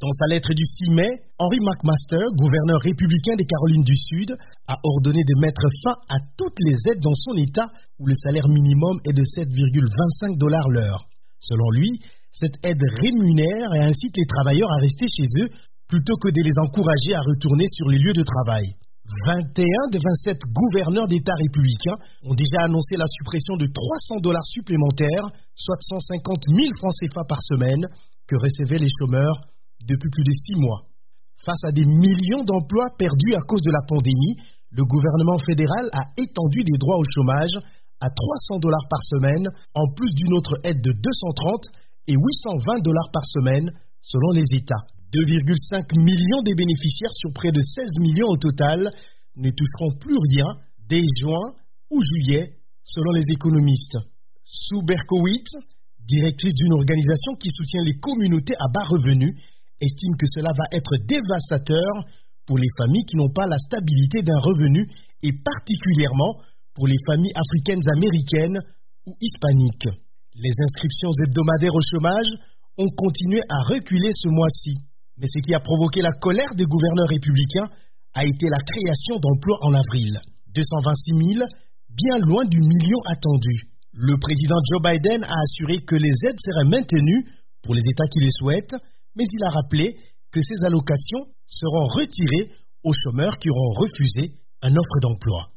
Dans sa lettre du 6 mai, Henry McMaster, gouverneur républicain des Carolines du Sud, a ordonné de mettre fin à toutes les aides dans son État où le salaire minimum est de 7,25 $ l'heure. Selon lui, cette aide rémunère et incite les travailleurs à rester chez eux plutôt que de les encourager à retourner sur les lieux de travail. 21 des 27 gouverneurs d'États républicains ont déjà annoncé la suppression de 300 $ supplémentaires, soit 150 000 francs CFA par semaine, que recevaient les chômeurs depuis plus de 6 mois. Face à des millions d'emplois perdus à cause de la pandémie, le gouvernement fédéral a étendu les droits au chômage à 300 $ par semaine, en plus d'une autre aide de 230 et 820 $ par semaine, selon les États. 2,5 millions des bénéficiaires sur près de 16 millions au total ne toucheront plus rien dès juin ou juillet, selon les économistes. Sue Berkowitz, directrice d'une organisation qui soutient les communautés à bas revenus, estime que cela va être dévastateur pour les familles qui n'ont pas la stabilité d'un revenu et particulièrement pour les familles africaines américaines ou hispaniques. Les inscriptions hebdomadaires au chômage ont continué à reculer ce mois-ci. Mais ce qui a provoqué la colère des gouverneurs républicains a été la création d'emplois en avril. 226 000, bien loin du million attendu. Le président Joe Biden a assuré que les aides seraient maintenues pour les États qui le souhaitent, mais il a rappelé que ces allocations seront retirées aux chômeurs qui auront refusé une offre d'emploi.